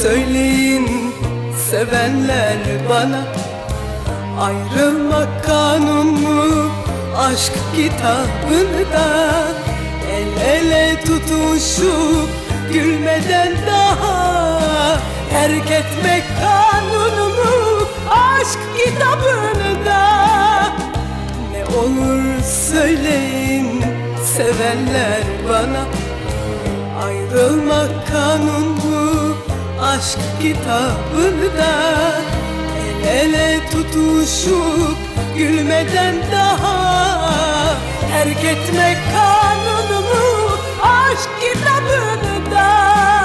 söyleyin sevenler bana, ayrılmak kanun mu aşk kitabında? El ele tutuşup gülmeden daha terk etmek kanun mu aşk kitabında? Ne olur söyleyin sevenler bana, ayrılmak kanun mu aşk kitabında? El ele tutuşup gülmeden daha terk etmek kanun mu aşk kitabında?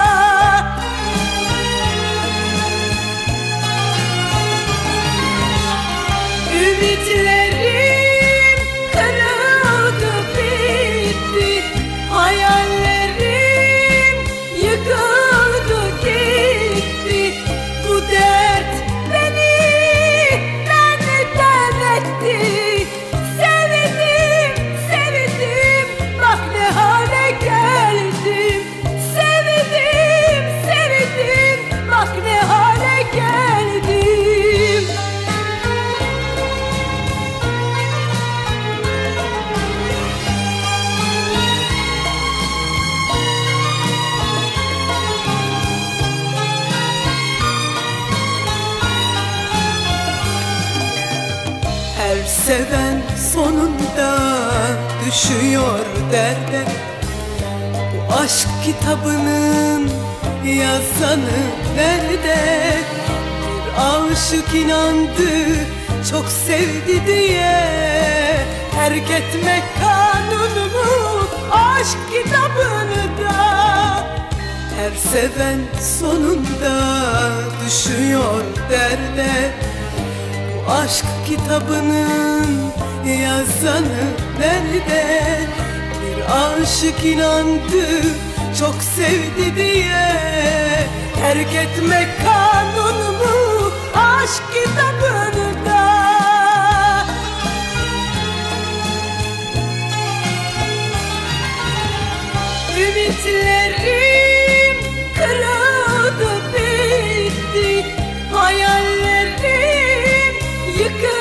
Ümitlerim kırıldı bitti, hayallerim yıkıldı gitti. Bu dert beni benden etti. Sevdim, sevdim, bak ne hale geldim. Sevdim, sevdim, bak ne hale geldim. Her seven sonunda düşüyor derde. Bu aşk kitabının yazanı nerede? Bir aşık inandı, çok sevdi diye terk etmek kanun mu aşk kitabında? Her seven sonunda düşüyor derde. Bu aşk kitabının yazanı nerede? Bir aşık inandı, çok sevdi diye terk etmek kanun mu aşk kitabında? Ümitlerim kırıldı bitti, hayallerim yıkıldı